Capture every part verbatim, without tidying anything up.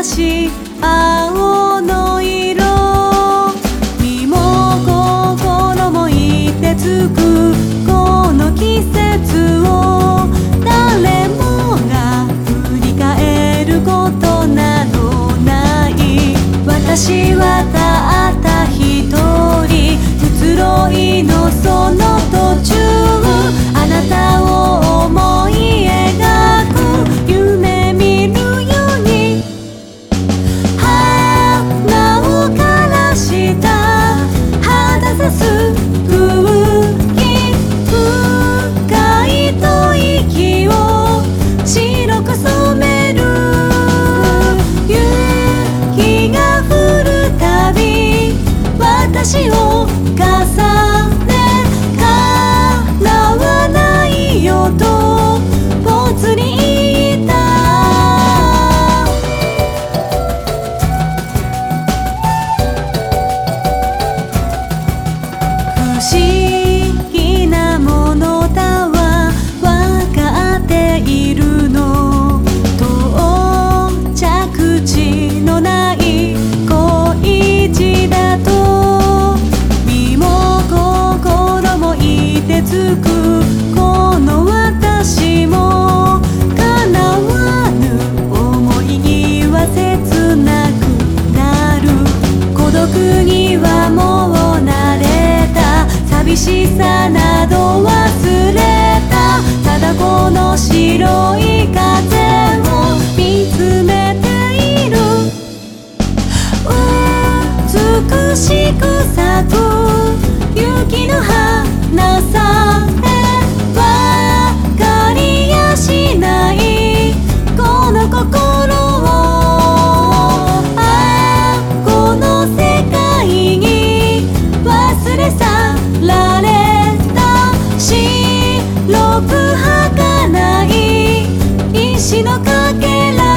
らし青の色、身も心も凍てつくこの季節を誰もが振り返ることなどない。私はたった一人移ろいのその途中、あなたを思い描く夢見るように、花を枯らした肌さす空気、深い吐息を白く染める。雪が降るたび私を重ね叶わないよとぽつに言った。不思議なものだわ分かっているの、到着地のない恋路だと身も心も凍てつくこの私も叶わぬ想いには切なくなる。孤独にはもう慣れた、寂しさなど忘れた、ただこの白い風を見つめている。美しく咲く雪の花さえ分かりやしないこの心を、ああこの世界に忘れ去られた白く儚い石のかけら。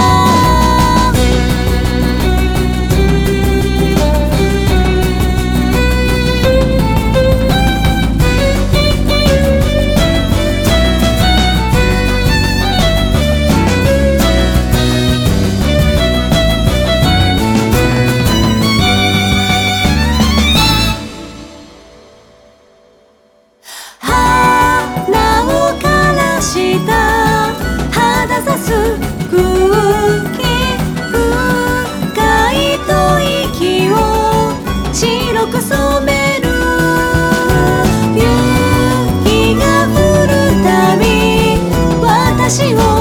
肌さす空気、深い吐息を白く染める。雪が降るたび私を